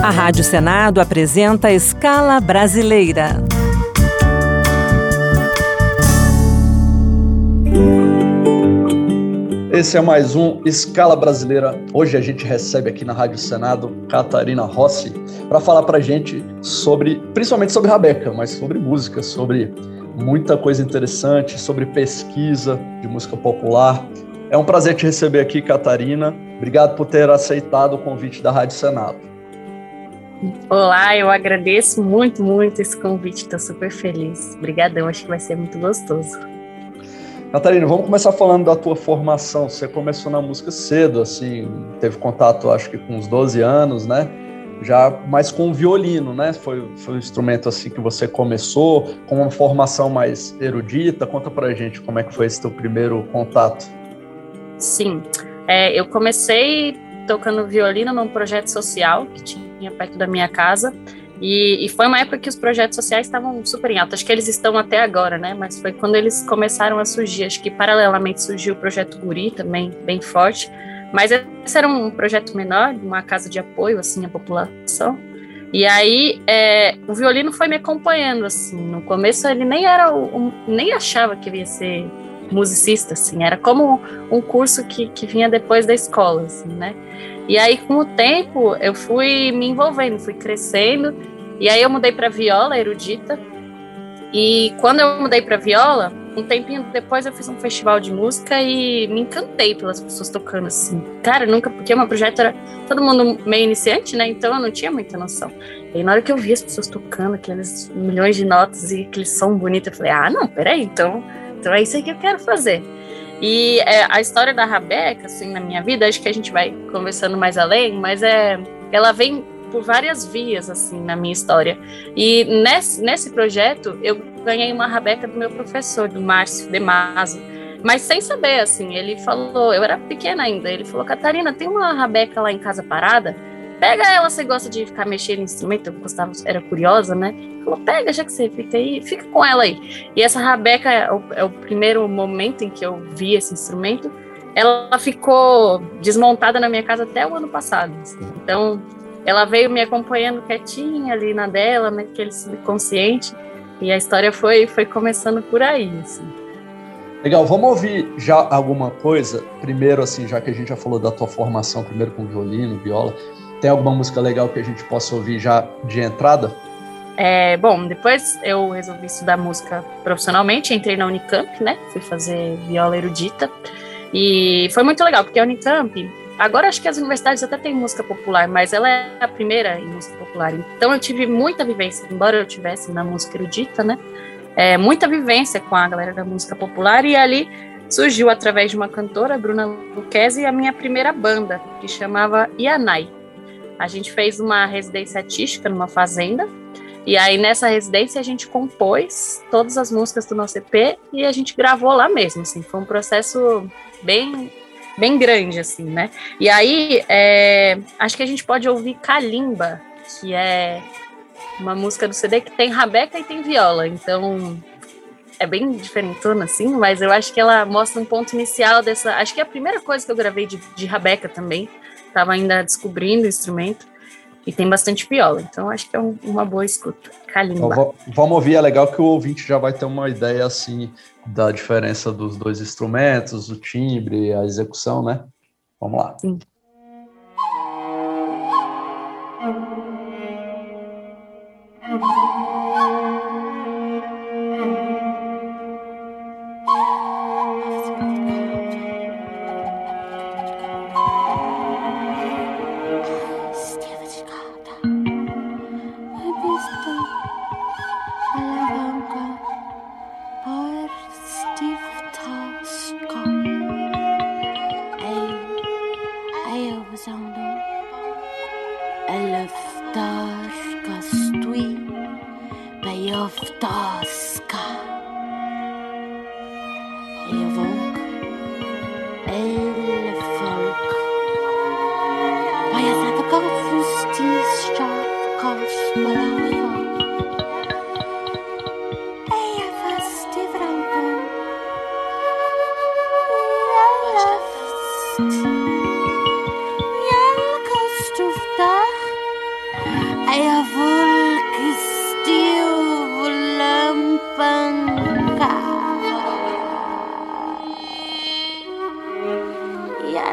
A Rádio Senado apresenta Escala Brasileira. Esse é mais um Escala Brasileira. Hoje a gente recebe aqui na Rádio Senado Catarina Rossi para falar para a gente principalmente sobre Rabeca, mas sobre música, sobre muita coisa interessante, sobre pesquisa de música popular. É um prazer te receber aqui, Catarina. Obrigado por ter aceitado o convite da Rádio Senado. Olá, eu agradeço muito esse convite, estou super feliz. Obrigadão, acho que vai ser muito gostoso. Catarina, vamos começar falando da tua formação. Você começou na música cedo, assim, teve contato, acho que com uns 12 anos, né? Já mais com o violino, né? Foi um instrumento assim que você começou, com uma formação mais erudita. Conta pra gente como é que foi esse teu primeiro contato. Sim, eu comecei tocando violino num projeto social que tinha perto da minha casa, e foi uma época que os projetos sociais estavam super em alta. Acho que eles estão até agora, né? Mas foi quando eles começaram a surgir. Acho que paralelamente surgiu o Projeto Guri também, bem forte. Mas esse era um projeto menor, uma casa de apoio, assim, à população. E aí, o violino foi me acompanhando, assim. No começo ele nem achava que ele ia ser musicista, assim. Era como um curso que vinha depois da escola, assim, né? E aí, com o tempo, eu fui me envolvendo, fui crescendo. E aí eu mudei para viola erudita. E quando eu mudei para viola, um tempinho depois eu fiz um festival de música e me encantei pelas pessoas tocando assim. Cara, nunca, porque o meu projeto era todo mundo meio iniciante, né? Então eu não tinha muita noção. E aí, na hora que eu vi as pessoas tocando aqueles milhões de notas e aquele som bonito, eu falei, não, peraí, então é isso aí que eu quero fazer. E a história da Rabeca, assim, na minha vida, acho que a gente vai conversando mais além, mas ela vem por várias vias, assim, na minha história. E nesse projeto, eu ganhei uma Rabeca do meu professor, do Márcio De Maso, mas sem saber, assim, ele falou, eu era pequena ainda, ele falou, Catarina, tem uma Rabeca lá em casa parada? Pega ela, você gosta de ficar mexendo em instrumento, eu gostava, era curiosa, né? Ele falou, pega, já que você fica aí, fica com ela aí. E essa Rabeca é o primeiro momento em que eu vi esse instrumento. Ela ficou desmontada na minha casa até o ano passado, assim. Então, ela veio me acompanhando quietinha ali na dela, naquele subconsciente, e a história foi começando por aí, assim. Legal, vamos ouvir já alguma coisa, primeiro, assim, já que a gente já falou da tua formação, primeiro com violino, viola, tem alguma música legal que a gente possa ouvir já de entrada? Bom, depois eu resolvi estudar música profissionalmente, entrei na Unicamp, né, fui fazer viola erudita, e foi muito legal, porque a Unicamp, agora acho que as universidades até têm música popular, mas ela é a primeira em música popular, então eu tive muita vivência, embora eu tivesse na música erudita, né, muita vivência com a galera da música popular, e ali surgiu, através de uma cantora, Bruna Lucchesi, a minha primeira banda, que chamava Ianai. A gente fez uma residência artística numa fazenda, e aí nessa residência a gente compôs todas as músicas do nosso EP e a gente gravou lá mesmo, assim, foi um processo bem grande, assim, né? E aí, acho que a gente pode ouvir Kalimba, que é uma música do CD que tem Rabeca e tem viola, então é bem diferentona, assim, mas eu acho que ela mostra um ponto inicial dessa, acho que é a primeira coisa que eu gravei de Rabeca também, estava ainda descobrindo o instrumento, e tem bastante viola, então acho que é uma boa escuta. Kalimba. Então, vamos ouvir, é legal que o ouvinte já vai ter uma ideia, assim, da diferença dos dois instrumentos, o timbre, a execução, né? Vamos lá. Sim.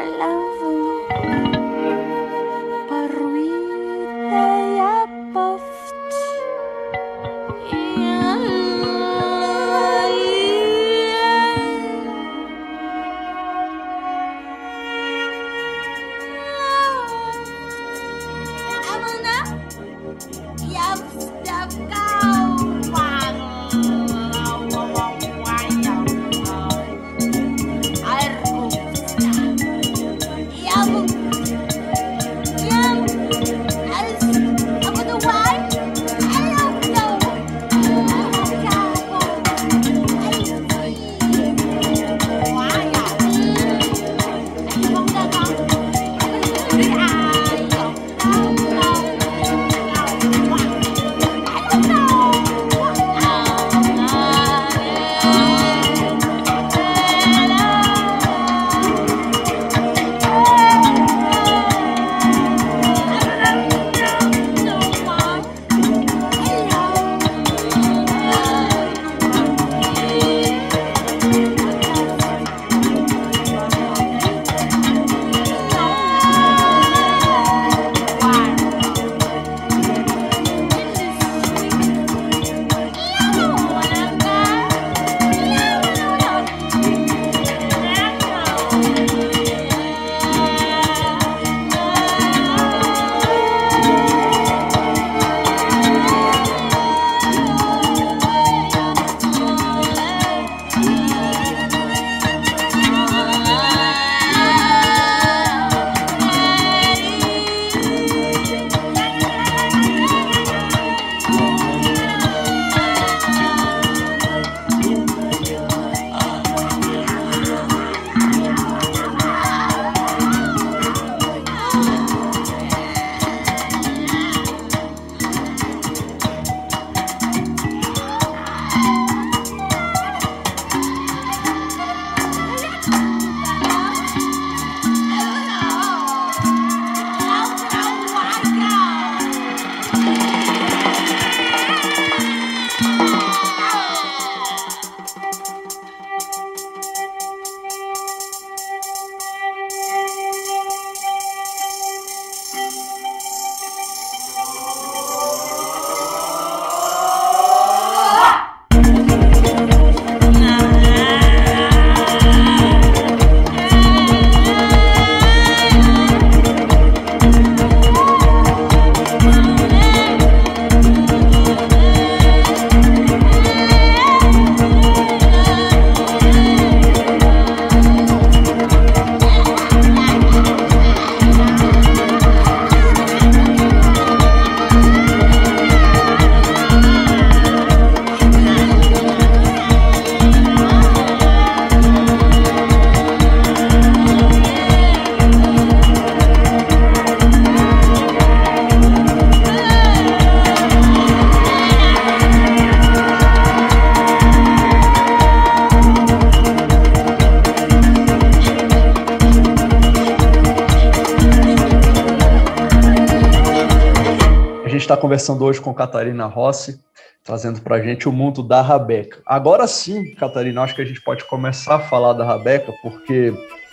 está conversando hoje com Catarina Rossi, trazendo para a gente o mundo da Rabeca. Agora sim, Catarina, acho que a gente pode começar a falar da Rabeca, porque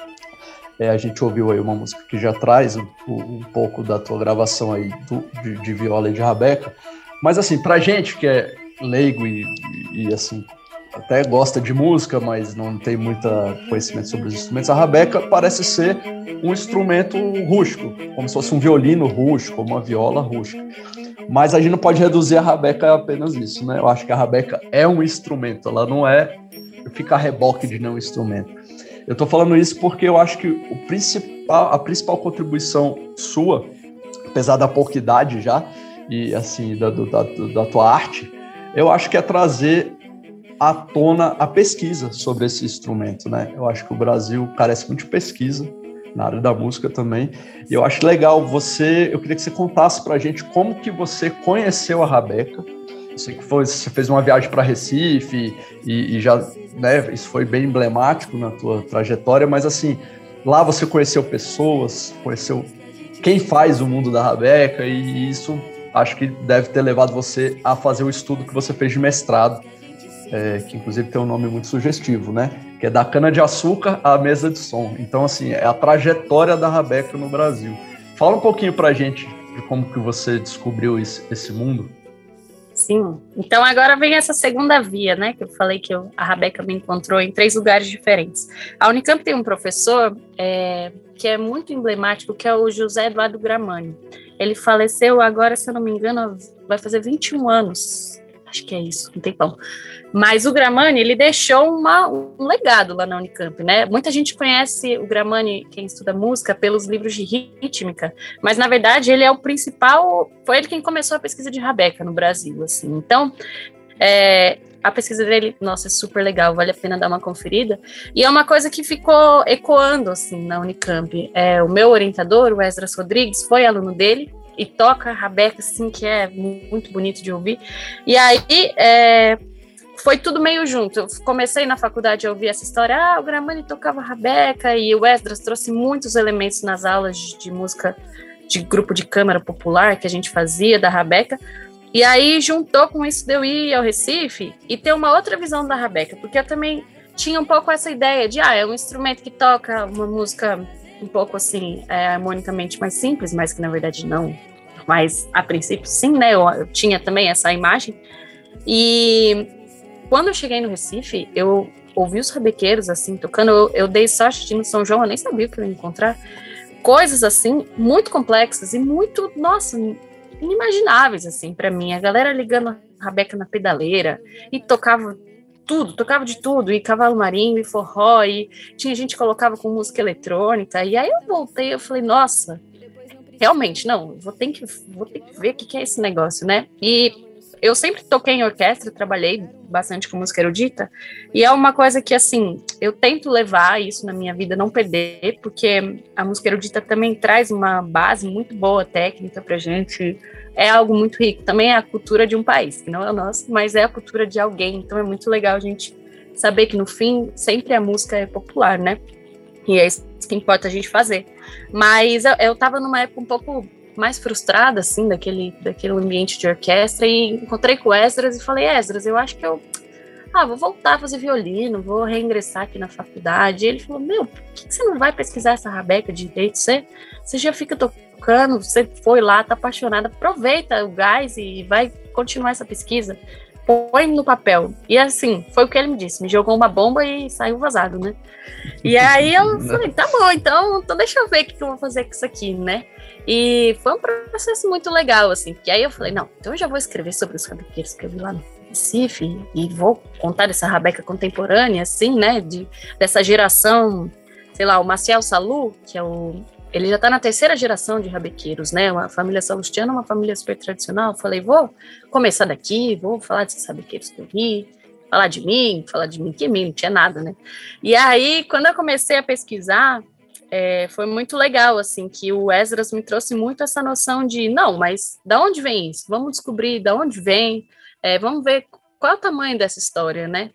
a gente ouviu aí uma música que já traz um pouco da tua gravação aí de viola e de Rabeca, mas assim, para a gente que é leigo e assim, até gosta de música, mas não tem muito conhecimento sobre os instrumentos, a Rabeca parece ser um instrumento rústico, como se fosse um violino rústico, uma viola rústica. Mas a gente não pode reduzir a Rabeca a apenas isso, né? Eu acho que a Rabeca é um instrumento, ela não é ficar a reboque de não instrumento. Eu estou falando isso porque eu acho que a principal contribuição sua, apesar da pouca idade já, e assim, da tua arte, eu acho que é trazer à tona a pesquisa sobre esse instrumento, né? Eu acho que o Brasil carece muito de pesquisa, na área da música também, e eu acho legal eu queria que você contasse pra gente como que você conheceu a Rabeca. Eu sei que você fez uma viagem para Recife e já, né, isso foi bem emblemático na tua trajetória, mas assim, lá você conheceu pessoas, conheceu quem faz o mundo da Rabeca, e isso acho que deve ter levado você a fazer o estudo que você fez de mestrado que inclusive tem um nome muito sugestivo, né? Que é da cana-de-açúcar à mesa de som. Então, assim, é a trajetória da rabeca no Brasil. Fala um pouquinho pra gente de como que você descobriu esse mundo. Sim, então agora vem essa segunda via, né, que eu falei que a rabeca me encontrou em 3 lugares diferentes. A Unicamp tem um professor que é muito emblemático, que é o José Eduardo Gramani. Ele faleceu agora, se eu não me engano, vai fazer 21 anos, acho que é isso, um tempão. Mas o Gramani, ele deixou um legado lá na Unicamp, né? Muita gente conhece o Gramani, quem estuda música, pelos livros de rítmica, mas na verdade ele é o principal, foi ele quem começou a pesquisa de rabeca no Brasil, assim. Então, a pesquisa dele, nossa, é super legal, vale a pena dar uma conferida. E é uma coisa que ficou ecoando, assim, na Unicamp. O meu orientador, o Esdras Rodrigues, foi aluno dele e toca rabeca, assim, que é muito bonito de ouvir. E aí, foi tudo meio junto. Eu comecei na faculdade a ouvir essa história, o Gramani tocava rabeca, e o Esdras trouxe muitos elementos nas aulas de música de grupo de câmara popular que a gente fazia da rabeca, e aí juntou com isso de eu ir ao Recife e ter uma outra visão da rabeca, porque eu também tinha um pouco essa ideia de, é um instrumento que toca uma música um pouco assim, harmonicamente mais simples, mas que na verdade não, mas a princípio sim, né, eu tinha também essa imagem. E quando eu cheguei no Recife, eu ouvi os rabequeiros, assim, tocando, eu dei sorte de ir no São João, eu nem sabia o que eu ia encontrar, coisas, assim, muito complexas e muito, nossa, inimagináveis, assim, para mim. A galera ligando a rabeca na pedaleira e tocava de tudo, e cavalo marinho, e forró, e tinha gente que colocava com música eletrônica, e aí eu voltei, eu falei, nossa, realmente, não, vou ter que ver o que é esse negócio, né? E eu sempre toquei em orquestra, trabalhei bastante com música erudita, e é uma coisa que, assim, eu tento levar isso na minha vida, não perder, porque a música erudita também traz uma base muito boa, técnica pra gente, é algo muito rico. Também é a cultura de um país, que não é o nosso, mas é a cultura de alguém, então é muito legal a gente saber que, no fim, sempre a música é popular, né? E é isso que importa a gente fazer. Mas eu tava numa época um pouco mais frustrada, assim, daquele ambiente de orquestra, e encontrei com o Esdras e falei, Esdras, eu acho que vou voltar a fazer violino, vou reingressar aqui na faculdade. E ele falou, por que você não vai pesquisar essa rabeca de direito? Você já fica tocando, você foi lá, tá apaixonada, aproveita o gás e vai continuar essa pesquisa, põe no papel. E assim, foi o que ele me disse, me jogou uma bomba e saiu vazado, né? E aí eu falei, tá bom, então deixa eu ver o que eu vou fazer com isso aqui, né? E foi um processo muito legal, assim, porque aí eu falei, não, então eu já vou escrever sobre os rabequeiros que eu vi lá no Recife, e vou contar dessa rabeca contemporânea, assim, né, dessa geração, sei lá, o Maciel Salu, que ele já tá na 3ª geração de rabequeiros, né, uma família salustiana, uma família super tradicional. Eu falei, vou começar daqui, vou falar desses rabequeiros que eu vi, falar de mim, que mim, não tinha nada, né. E aí, quando eu comecei a pesquisar, foi muito legal, assim, que o Esdras me trouxe muito essa noção de, não, mas da onde vem isso? Vamos descobrir da onde vem, vamos ver qual é o tamanho dessa história, né?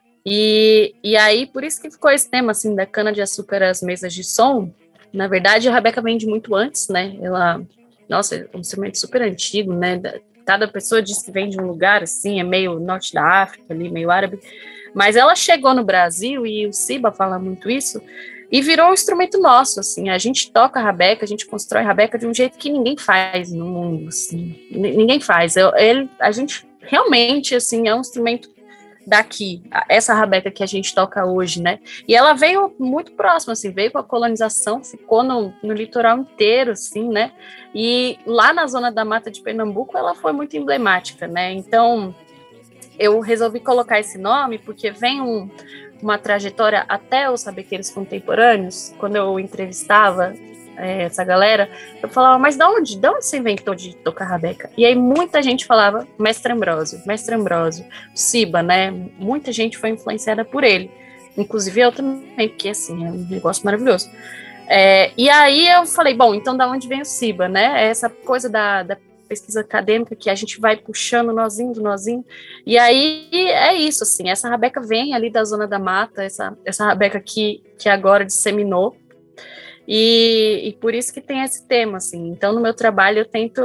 E aí, por isso que ficou esse tema, assim, da cana-de-açúcar às mesas de som. Na verdade, a rabeca vem de muito antes, né? Nossa, é um instrumento super antigo, né? Cada pessoa diz que vem de um lugar, assim, é meio norte da África, ali, meio árabe. Mas ela chegou no Brasil, e o Siba fala muito isso, e virou um instrumento nosso, assim, a gente toca rabeca, a gente constrói rabeca de um jeito que ninguém faz no mundo, assim, ninguém faz. A gente realmente, assim, é um instrumento daqui, essa rabeca que a gente toca hoje, né? E ela veio muito próxima, assim, veio com a colonização, ficou no litoral inteiro, assim, né? E lá na zona da Mata de Pernambuco, ela foi muito emblemática, né? Então, eu resolvi colocar esse nome porque vem uma trajetória até os rabequeiros contemporâneos. Quando eu entrevistava essa galera, eu falava, mas de onde você inventou de tocar rabeca? E aí muita gente falava, Mestre Ambrósio, Siba, né? Muita gente foi influenciada por ele, inclusive eu também, porque assim, é um negócio maravilhoso. E aí eu falei, bom, então da onde vem o Siba, né? Essa coisa da pesquisa acadêmica que a gente vai puxando nozinho do nozinho, e aí é isso, assim, essa rabeca vem ali da zona da mata, essa rabeca que agora disseminou, e por isso que tem esse tema, assim. Então no meu trabalho eu tento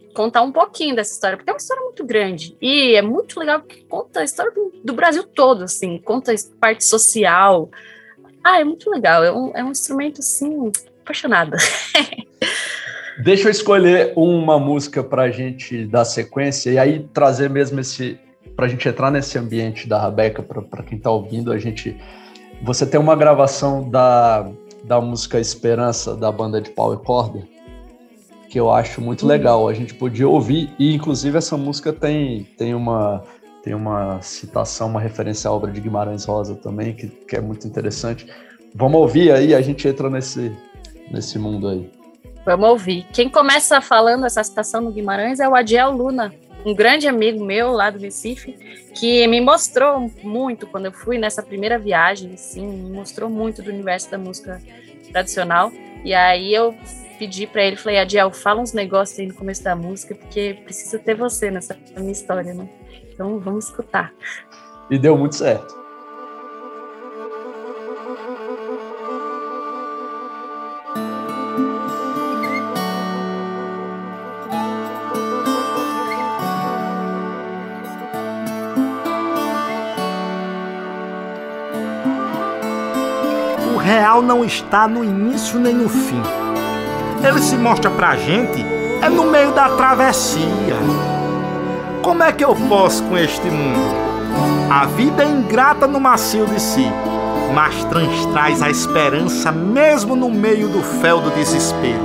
contar um pouquinho dessa história, porque é uma história muito grande, e é muito legal porque conta a história do Brasil todo, assim, conta a parte social. É muito legal, é um instrumento, assim, apaixonada. Deixa eu escolher uma música pra gente dar sequência, e aí trazer mesmo pra gente entrar nesse ambiente da Rabeca, pra quem tá ouvindo, você tem uma gravação da música Esperança, da banda de pau e corda, que eu acho muito legal, a gente podia ouvir, e inclusive essa música tem uma citação, uma referência à obra de Guimarães Rosa também, que é muito interessante. Vamos ouvir aí, a gente entra nesse mundo aí. Vamos ouvir. Quem começa falando essa citação do Guimarães é o Adiel Luna, um grande amigo meu lá do Recife, que me mostrou muito, quando eu fui nessa primeira viagem, assim, me mostrou muito do universo da música tradicional, e aí eu pedi para ele, falei, Adiel, fala uns negócios aí no começo da música, porque precisa ter você nessa minha história, né? Então vamos escutar. E deu muito certo. O real não está no início nem no fim. Ele se mostra pra gente no meio da travessia. Como é que eu posso com este mundo? A vida é ingrata no macio de si, mas traz a esperança mesmo no meio do fel do desespero.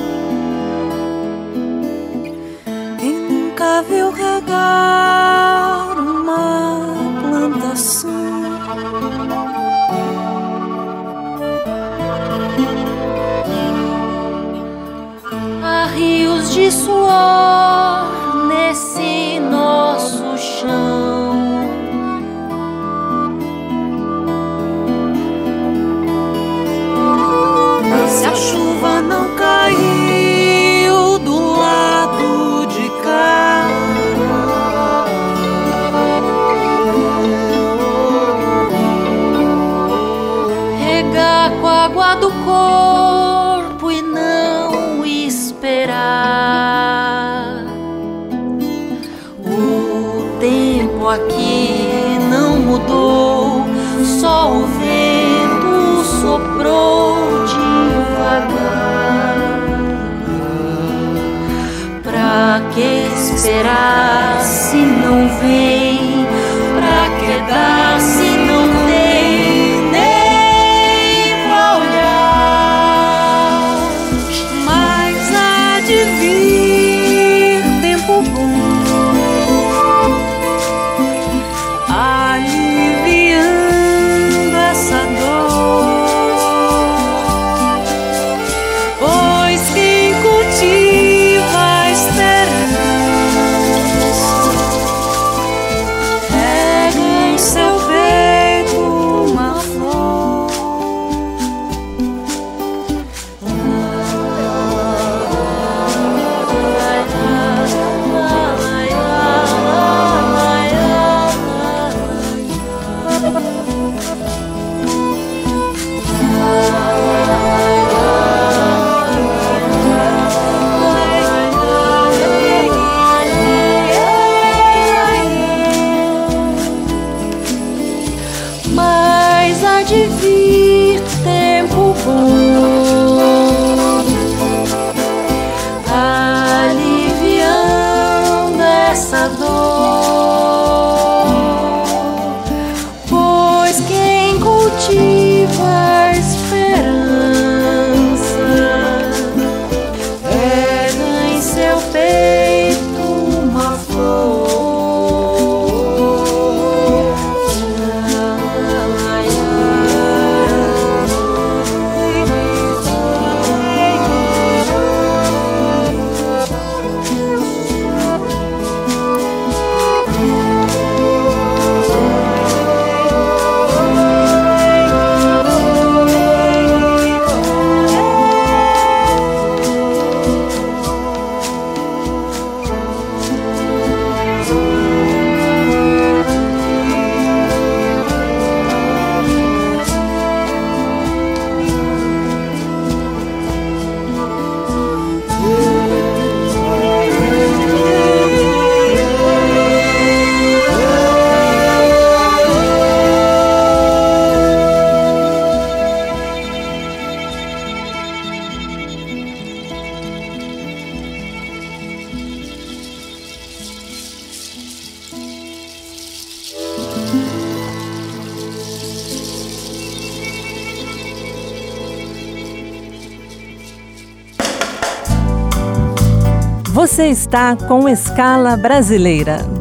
Quem nunca viu regar uma plantação? Há rios de suor nesse nosso chão. Se a chuva não caiu do lado de cá, regar com a água do corpo e não esperar. O tempo aqui não mudou, só o vento soprou devagar. Pra que esperar se não vem? Pra que dar se não tem nem pra olhar? Mas há de vir tempo bom, aliviando essa dor. Pois quem cultiva a esperança Você está com Escala Brasileira.